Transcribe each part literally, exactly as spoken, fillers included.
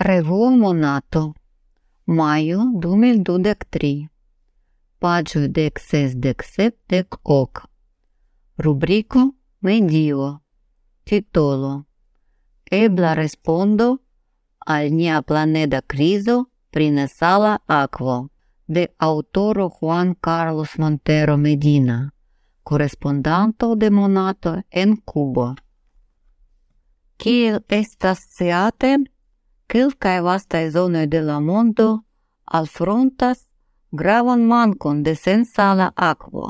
Revuo Monato, maio duemiladventitri, pagio dec ses dec sep dec oc. Rubrico medio. Titolo: Ebla respondo al nia planeda crizo pri nesala akvo, de autoro Juan Carlos Montero Medina, correspondanto de Monato en Cubo. Kiel estas sciate, kelkaj vastaj zonoj de la mondo alfrontas gravan mankon de sensala akvo.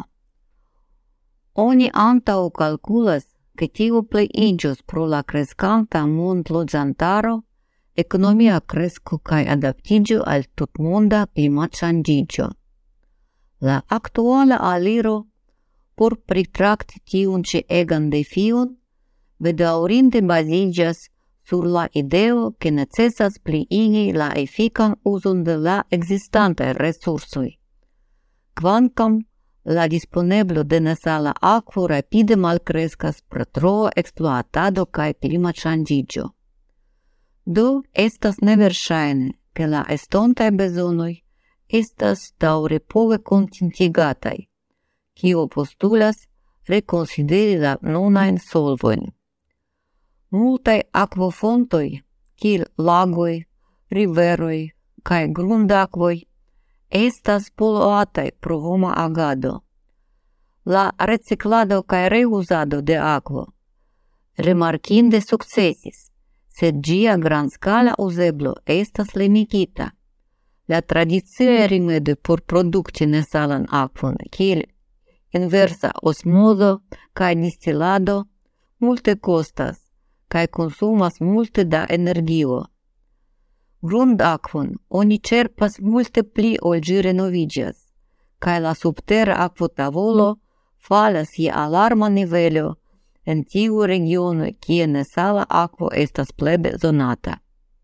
Oni antaŭ kalkulas, ke tio pliiĝos pro la kreskanta mondloĝantaro, ekonomia kresko kaj adaptiĝo al tutmonda klimatŝanĝiĝo. La aktuala aliro por pritrakti tiun ĉi egan defion bedaŭrinde baziĝas sur la ideo ke necesas pliigi la efikan uzon de la ekzistantaj resursoj. Kvankam la disponeblo de nesala akvo rapide malkreskas pro troa ekspluatado kaj klimatŝanĝiĝo. Do estas neverŝajne, ke la estontaj bezonoj estas daŭrepove kontintigataj, kio postulas rekonsideri la nunajn solvojn. Multaj akvofontoj, kiel lagoj, riveroj kaj grundakvoj, estas poluataj pro homa agado. La reciklado kaj reuzado de akvo rimarkinde sukcesis, sed ĝia grandskala uzeblo estas limigita. La tradiciaj rimedoj por produkti nesalan akvon, kiel inversa osmozo kaj distilado, multe kostas kaj konsumas multe da energio. Grundakvon oni ĉerpas multe pli ol ĝi renoviĝas, kaj la subtera akvotavolo falas je alarma nivelo en tiu regiono, kie nesala akvo estas plej bezonata.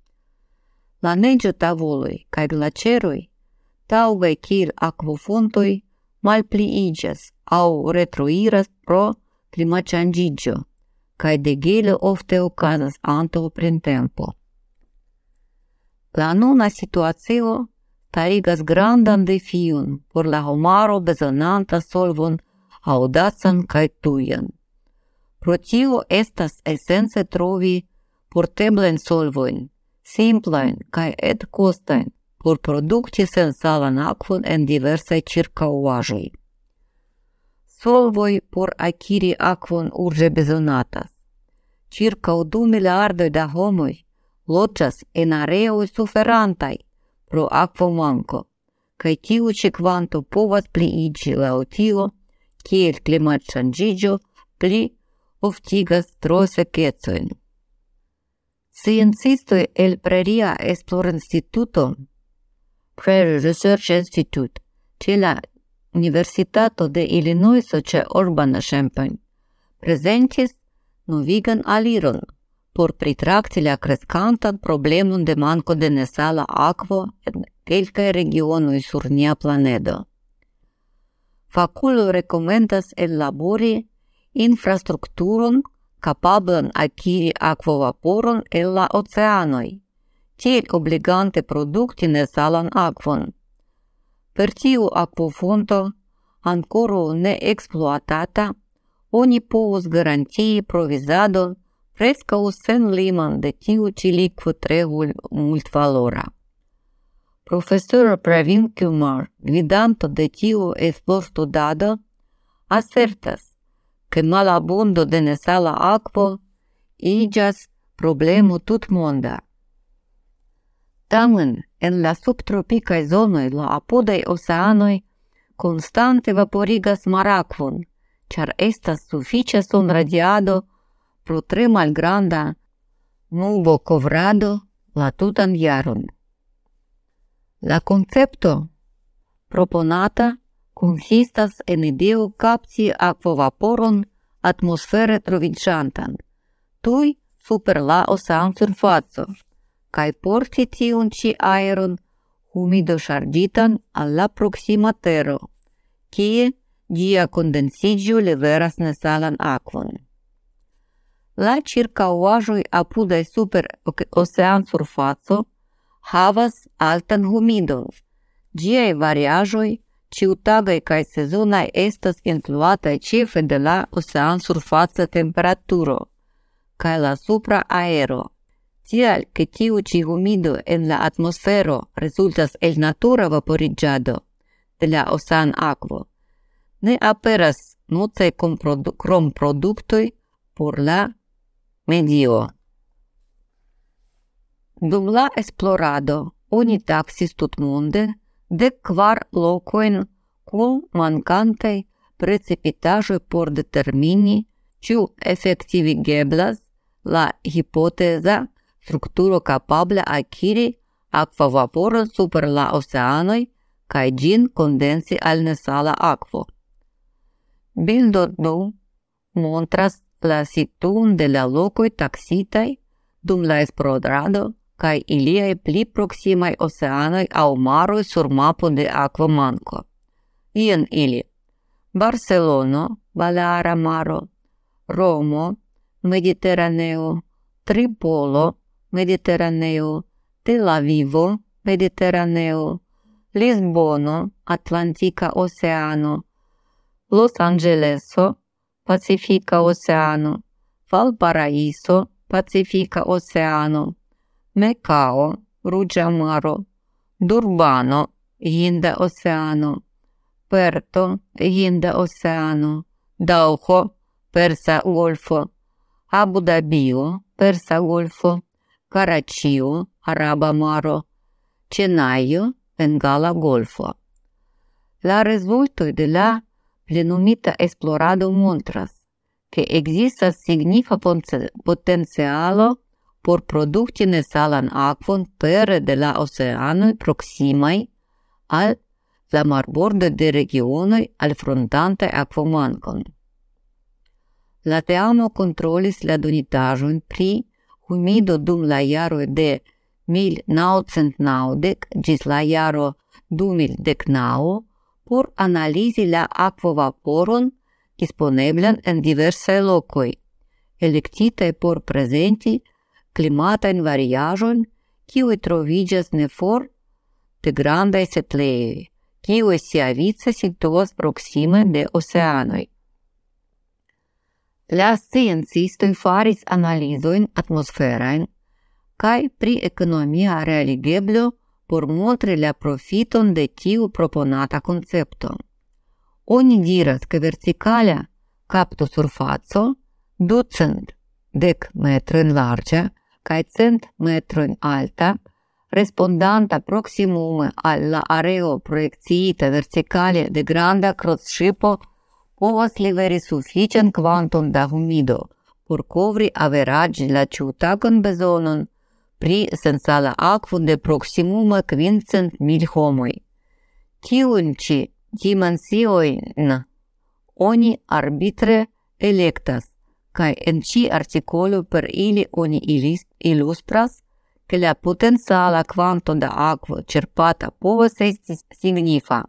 La neĝotavoloj kaj glaĉeroj, taŭgaj kiel akvofontoj, malpliiĝas aŭ retroiras pro klimatŝanĝiĝo, kaj degelo ofte okazas antaŭ printempo. La nuna situacio starigas grandan defion por la homaro bezonanta solvon aŭdacan kaj tujan. Pro tio estas esence trovi porteblajn solvojn, simplajn kaj etkostajn, por produkti sensalan akvon en diversaj ĉirkaŭaĵoj. Solvoj por akiri akvon urĝe bezonatas. Ĉirkaŭ du miliardoj da homoj loĝas en areoj suferantaj pro akvomanko, kaj tiu ĉi kvanto povas pliiĝi laŭ tio, kiel klimatŝanĝiĝo pli oftigas trosekecojn. Sciencistoj el Praria Esplorinstituto, Prairie Research Institute, ĉe la Universitato de Illinoiso ĉe Urbana-Champaign, prezentis novigan aliron por pritrakti la kreskantan problemon de manko de nesala akvo en kelkaj regionoj sur nia planedo. Fakuloj rekomendas ellabori infrastrukturon kapablan akiri akvovaporon el la oceanoj, tiel obligante produkti nesalan akvon. Per tiu akvofonto, ankoraŭ ne ekspluatata, oni povus garantii provizadon preskaŭ senliman de tiu ĉi likvo tre multvalora. Profesoro Pravin Kumar, gvidanto de tiu esplorstudado, asertas, ke malabundo de nesala akvo iĝas problemo tutmonda. Tamen, en la subtropikaj zonoj la apudaj oceanoj konstante vaporigas marakvon, ĉar estas sufiĉa sunradiado pro tre malgranda nubokovrado la tutan jaron. La koncepto proponata konsistas en ideo kapti akvovaporon atmosfere troviĝantan, tuj super la oceansurfaco, kaj porti tiun ĉi aeron humidoŝarĝitan al la proksima tero, kie ĝia kondensiĝo liveras nesalan akvon. La ĉirkaŭaĵoj apudaj super oceansurfaco havas altan humidon. Ĝiaj variaĵoj ĉiutagaj kaj sezonaj estas influataj ĉefe de la oceansurfaca temperaturo kaj la supra aero. Tial ke tiu ĉi humido en la atmosfero rezultas el natura vaporiĝado de la oceanakvo. Ne aperas nocaj kromproduktoj por la medio. Dum la esplorado oni taksis tutmonde dek kvar lokojn kun mankantaj precipitaĵoj por determini, ĉu efektivigeblas la hipoteza strukturo kapabla akiri akvavaporon super la oceanoj kaj ĝin kondensi al nesala akvo. Bildo du montras la situon de la lokoj taksitaj dum la esplorado kaj iliaj pli proksimaj oceanoj aŭ maroj sur mapo de akvomanko. Jen ili: Barcelono, Baleara Maro; Romo, Mediteraneo; Tripolo, Mediteraneo; Tel Avivo, Mediteraneo; Lisbono, Atlantika Oceano; Los Angeleso, Pacifika Oceano; Valparaiso, Pacifika Oceano; Mecao, Ruĝa Maro; Durbano, Hinda Oceano; Perto, Hinda Oceano; Dauho, Persa Golfo; Abu Dabio, Persa Golfo; Karaĉio, Araba Maro; Ĉenajo, Bengala Golfo. La rezultoj de la plenumita esplorado montras, ke ekzistas signifa potencialo por produkti nesalan akvon pere de la oceanoj proksimaj al la marbordo de regionoj alfrontantaj akvomankon. La teamo kontrolis la donitaĵojn pri humido dum la jaroj de mil naŭcent naŭdek ĝis la jaro du mil deknaŭ por analizi la akvovaporon disponeblan en diversaj lokoj, elektitaj por prezenti klimatajn variaĵojn, kiuj troviĝas ne for de grandaj setlejoj, kiuj siavice situas proksime de oceanoj. La sciencistoj faris analizojn atmosferajn kaj pri ekonomia realigeblo por montri la profiton de tiu proponata koncepto. Oni diras, ke vertikala kaptosurfaco, ducent dek metrojn larĝa kaj cent metrojn alta, respondanta proksimume al la areo projekciita vertikale de granda krocŝipo, povas liveri sufiĉan kvanton da humido por kovri averaĝe la ĉiutagan bezonon pri sensala akvo de proksimume kvincent mil homoj. Tiujn ĉi dimensiojn oni arbitre elektas, kaj en ĉi artikolo per ili oni ilustras, ke la potenciala kvanto da akvo ĉerpata povas esti signifa.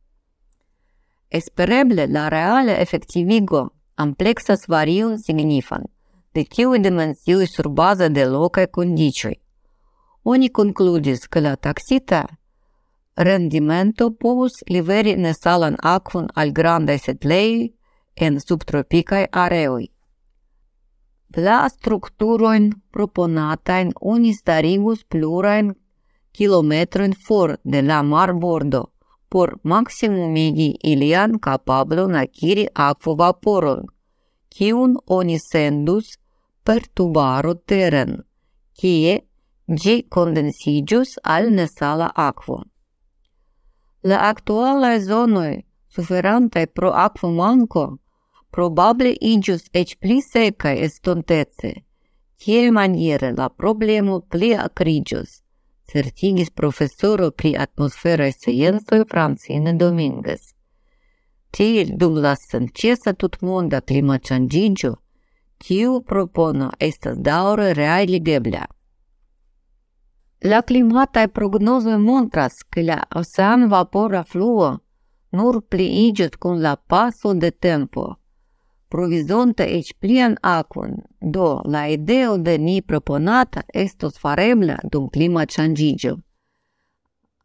Espereble la reala efektivigo ampleksas varion signifan de tiuj dimensioj surbaze de lokaj kondiĉoj. Oni konkludis, ke la taksita rendimento povus liveri nesalan akvon al grandaj setlejoj en subtropikaj areoj. La strukturojn proponatajn oni starigus plurajn kilometrojn for de la marbordo por maksimumigi ilian kapablon akiri akvovaporon, kiun oni sendus per tubaro teren, kie ĝi kondensiĝus al nesala akvo. La aktualaj zonoj suferantaj pro akvomanko probable iĝus eĉ pli sekaj estontece, tiamaniere la problemo pli akriĝos, certigis profesoro pri atmosferaj sciencoj Francine Dominguez. Tiel dum la senĉesa tutmonda klimatŝanĝiĝo, tiu propono estas daŭre realigebla. La klimataj prognozoj montras, ke la oceanvapora fluo nur pliiĝos kun la paso de tempo, provizonte eĉ plian akvon, do la ideo de ni proponata estos farebla dum klimatŝanĝiĝo.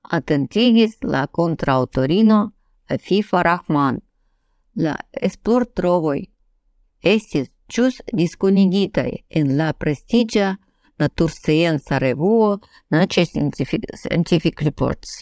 atentigis la contraautorino FIFA Rahman. La esplortrovoj estis ĵus diskonigitaj en la prestiĝa naturscienca revuo Nature Scientific Reports.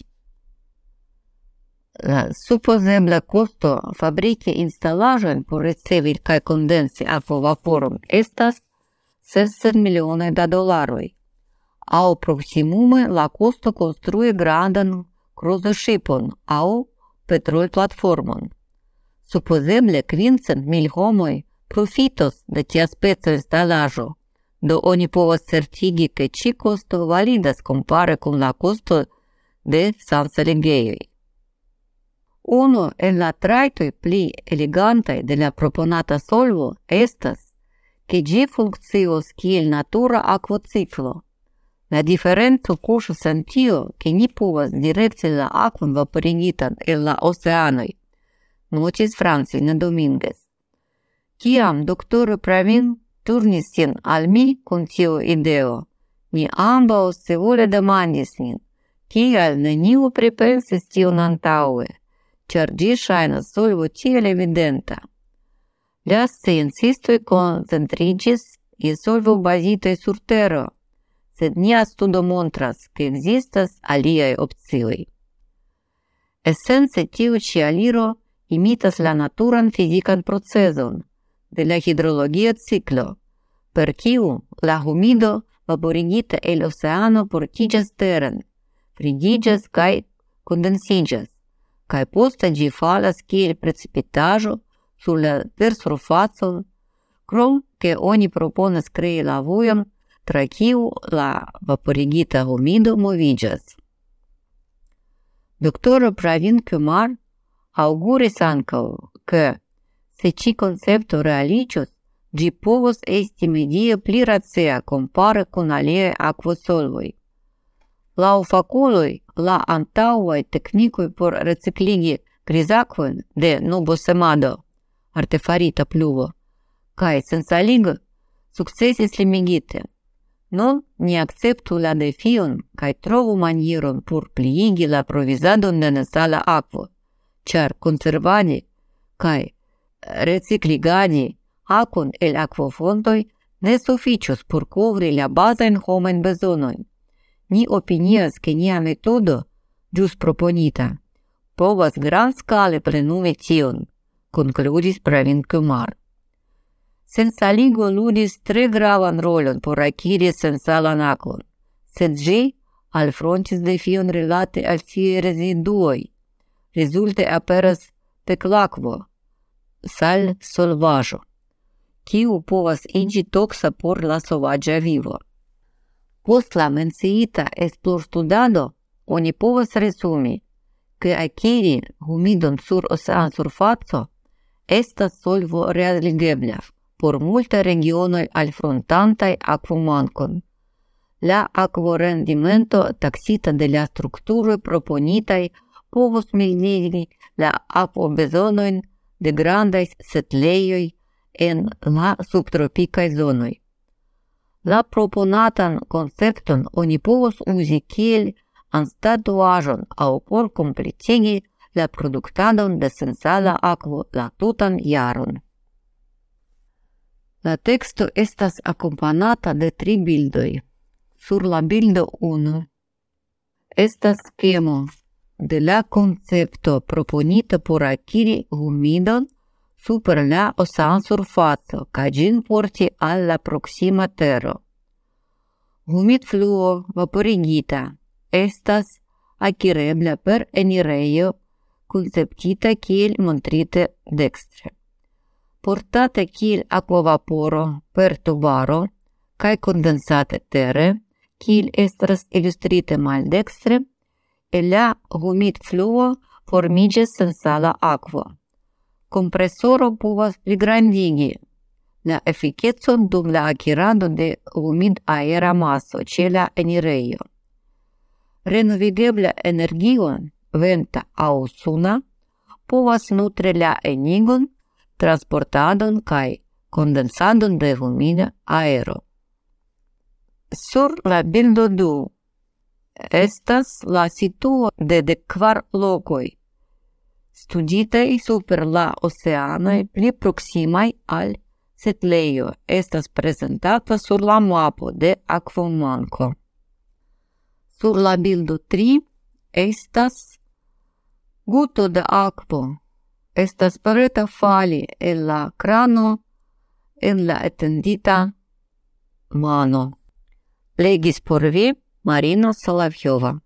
La supozebla kosto fabriki instalaĵojn por ricevi kaj kondensi akvovaporon estas sesdek milionoj da dolaroj, aŭ proksimume la kosto konstrui grandan kruzoŝipon aŭ petrolplatformon. Supozeble kvincent mil homoj profitos de tiaspeca instalaĵo, do oni povas certigi ke ĉi kosto validas kompare kun la kosto de sanseligiejoj. Unu el la trajtoj pli elegantaj de la proponata solvo estas, ke ĝi funkcios kiel natura akvociklo. La diferenco kuŝas en tio, ke ni povas direkti la akvon vaporigitan el la oceanoj, notis Francine Dominguez. Kiam doktoro Pravin turnis sin al mi kun tiu ideo, mi ambaŭ scivole demandis nin, kial neniu pripensis tion antaŭe, ĉar ĝi ŝajnas solvo tiel evidenta. La sciencistoj koncentriĝis je solvo bazitaj sur tero, sed nia studo montras, ke ekzistas aliaj opcioj. Esence tiu ĉi aliro imitas la naturan fizikan procezon de la hidrologia ciklo, per kiu la humido vaporigita el oceano portiĝas teren, frigiĝas kaj kondensiĝas, kaj poste ĝi falas kiel precipitaĵo sur la tersurfacon, krom ke oni proponas krei la vojon tra kiu la vaporigita humido moviĝas. Doktoro Pravin Kumar auguris ankaŭ, ke se ĉi koncepto realiĝos, ĝi povos esti medie pli racia kompare kun aliaj akvosolvoj. Laŭ fakuloj, la antaŭaj teknikoj por recikligi grizakvojn de nubosemado, artefarita pluvo, kaj sensaligo sukcesis limigite. Nun ni akceptu la defion kaj trovu manieron por pliigi la provizadon de nesala akvo, ĉar konservadi kaj recikligadi akvon el akvofontoj ne sufiĉos por kovri la bazajn homajn bezonojn. Ni opinias, ke nia metodo, ĵus proponita, povas grandskale plenumi tion, konkludis Pravin Kumar. Sensaligo ludis tre gravan rolon por akiri sensalan akvon, sed ĝi alfrontis defion rilate al siaj reziduoj. Rezulte aperas peklakvo, sal-solvaĵo, kiu povas iĝi toksa por la sovaĝa vivo. Post la menciita esplorstudado, oni povas resumi, ke akiri humidon sur oceansurfaco estas solvo realigebla por multaj regionoj alfrontantaj akvomankon. La akvorendimento taksita de la strukturoj proponitaj povos mildigi la akvobezonojn de grandaj setlejoj en la subtropikaj zonoj. La proponatan koncepton oni povos uzi kiel anstataŭaĵon aŭ por kompletigi la produktadon de sensala akvo la tutan jaron. La teksto estas akompanata de tri bildoj. Sur la bildo unu estas skemo de la koncepto proponita por akiri humidon super la oceansurfaco kaj ĝin porti al la proksima tero. Humidfluo vaporigita estas akirebla per enirejo konceptita kiel montrite dekstre. Portata kiel akvovaporo per tubaro kaj kondensata tere, kiel estas ilustrite maldekstre, el la humidfluo formiĝas sensala akvo. Kompresoro povas pligrandigi la efikecon dum la akirado de humid-aera maso ĉe la enirejo. Renovigebla energio, venta aŭ suna, povas nutri la enigon, transportadon kaj kondensadon de humida aero. Sur la bildo du estas la situo de de kvar lokoj, studitaj super la oceanoj pli proksimaj al setlejo, estas prezentata sur la mapo de akvomanko. Sur la bildo tri estas guto de akvo. Estas preta fali el la krano en la etendita mano. Legis por vi Marina Solavjova.